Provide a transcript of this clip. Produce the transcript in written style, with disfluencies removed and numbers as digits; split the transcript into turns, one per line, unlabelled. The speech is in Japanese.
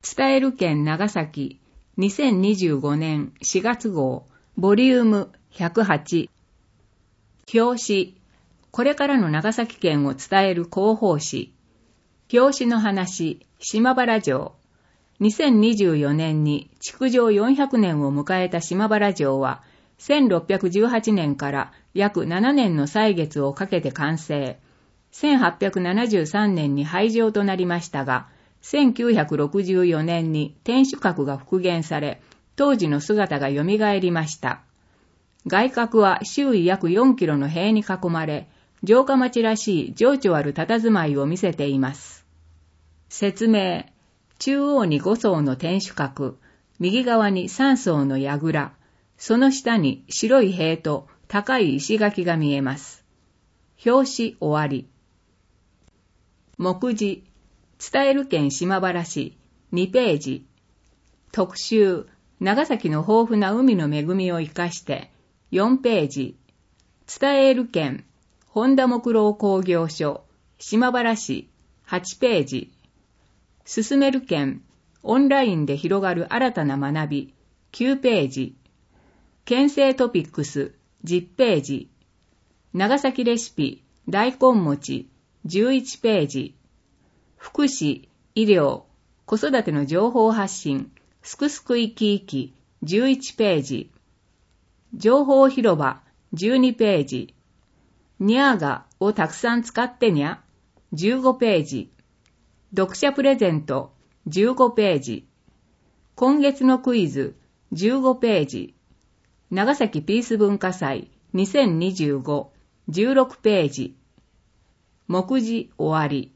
伝える県長崎2025年4月号ボリューム108表紙これからの長崎県を伝える広報誌表紙の話島原城2024年に築城400年を迎えた島原城は1618年から約7年の歳月をかけて完成。1873年に廃城となりましたが、1964年に天守閣が復元され、当時の姿が蘇りました。外郭は周囲約4キロの塀に囲まれ、城下町らしい情緒ある佇まいを見せています。説明。中央に5層の天守閣、右側に3層の櫓、その下に白い塀と高い石垣が見えます。表紙終わり。目次、伝える県島原市、2ページ。特集、長崎の豊富な海の恵みを生かして、4ページ。伝える県、本田木郎工業所、島原市、8ページ。進める県、オンラインで広がる新たな学び、9ページ。県政トピックス、10ページ。長崎レシピ、大根餅、11ページ。福祉、医療、子育ての情報発信、すくすくいきいき、11ページ。情報広場、12ページ。にゃーがをたくさん使ってにゃ、15ページ。読者プレゼント、15ページ。今月のクイズ、15ページ。長崎ピース文化祭2025、16ページ。目次終わり。